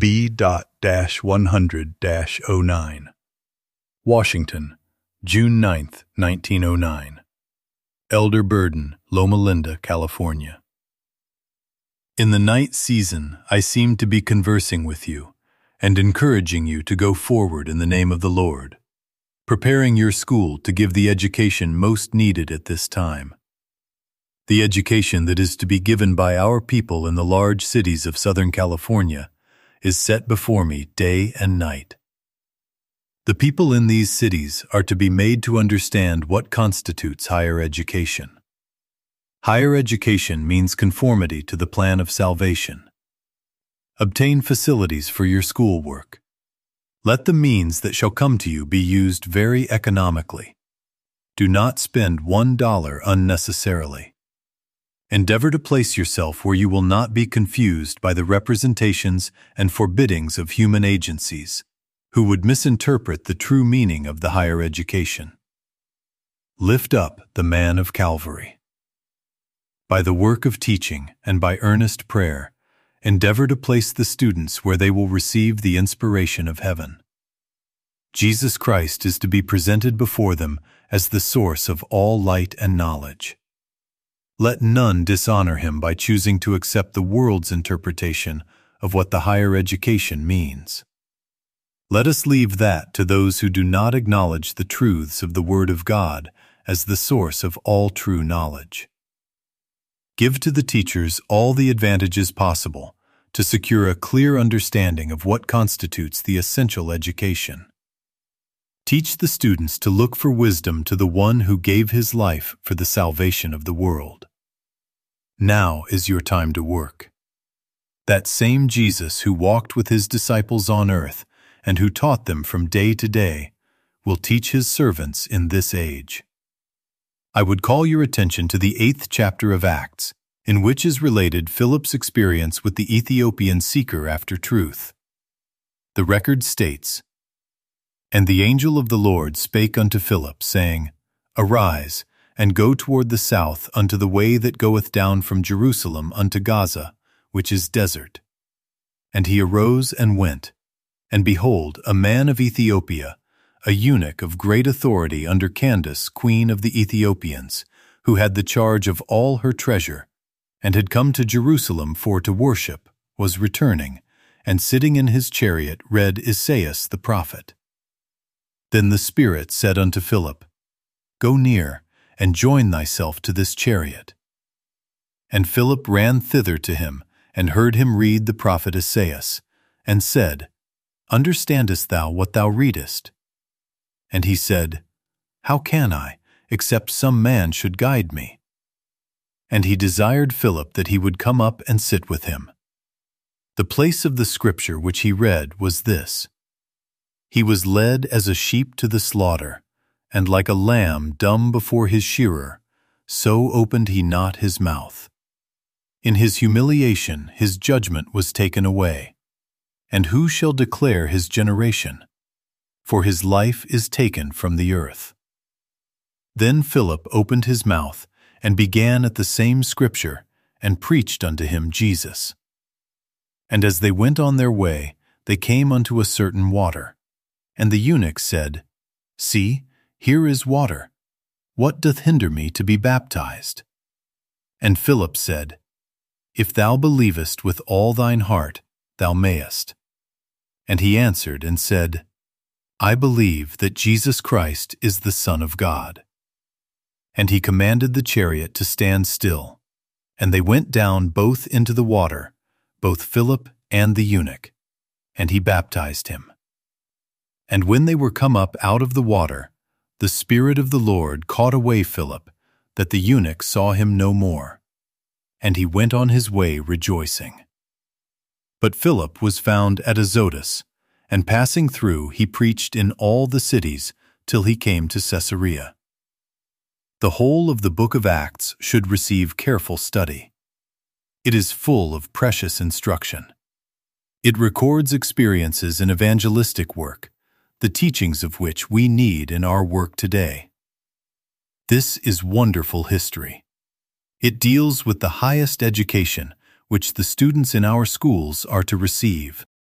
B.-100-09. Washington, June 9, 1909. Elder Burden, Loma Linda, California. In the night season, I seem to be conversing with you and encouraging you to go forward in the name of the Lord, preparing your school to give the education most needed at this time. The education that is to be given by our people in the large cities of Southern California is set before me day and night. The people in these cities are to be made to understand what constitutes higher education. Higher education means conformity to the plan of salvation. Obtain facilities for your schoolwork. Let the means that shall come to you be used very economically. Do not spend $1 unnecessarily. Endeavor to place yourself where you will not be confused by the representations and forbiddings of human agencies, who would misinterpret the true meaning of the higher education. Lift up the man of Calvary. By the work of teaching and by earnest prayer, endeavor to place the students where they will receive the inspiration of heaven. Jesus Christ is to be presented before them as the source of all light and knowledge. Let none dishonor him by choosing to accept the world's interpretation of what the higher education means. Let us leave that to those who do not acknowledge the truths of the Word of God as the source of all true knowledge. Give to the teachers all the advantages possible to secure a clear understanding of what constitutes the essential education. Teach the students to look for wisdom to the one who gave his life for the salvation of the world. Now is your time to work. That same Jesus who walked with his disciples on earth and who taught them from day to day will teach his servants in this age. I would call your attention to the 8th chapter of Acts, in which is related Philip's experience with the Ethiopian seeker after truth. The record states, "And the angel of the Lord spake unto Philip, saying, Arise, and go toward the south unto the way that goeth down from Jerusalem unto Gaza, which is desert. And he arose and went, and behold, a man of Ethiopia, a eunuch of great authority under Candace, queen of the Ethiopians, who had the charge of all her treasure, and had come to Jerusalem for to worship, was returning, and sitting in his chariot read Esaias the prophet. Then the Spirit said unto Philip, Go near, and join thyself to this chariot. And Philip ran thither to him, and heard him read the prophet Esaias, and said, Understandest thou what thou readest? And he said, How can I, except some man should guide me? And he desired Philip that he would come up and sit with him. The place of the scripture which he read was this: He was led as a sheep to the slaughter, and like a lamb dumb before his shearer, so opened he not his mouth. In his humiliation his judgment was taken away. And who shall declare his generation? For his life is taken from the earth. Then Philip opened his mouth, and began at the same scripture, and preached unto him Jesus. And as they went on their way, they came unto a certain water. And the eunuch said, See, here is water. What doth hinder me to be baptized? And Philip said, If thou believest with all thine heart, thou mayest. And he answered and said, I believe that Jesus Christ is the Son of God. And he commanded the chariot to stand still, and they went down both into the water, both Philip and the eunuch, and he baptized him. And when they were come up out of the water, the Spirit of the Lord caught away Philip, that the eunuch saw him no more, and he went on his way rejoicing. But Philip was found at Azotus, and passing through he preached in all the cities till he came to Caesarea. The whole of the book of Acts should receive careful study. It is full of precious instruction. It records experiences in evangelistic work, the teachings of which we need in our work today. This is wonderful history. It deals with the highest education which the students in our schools are to receive.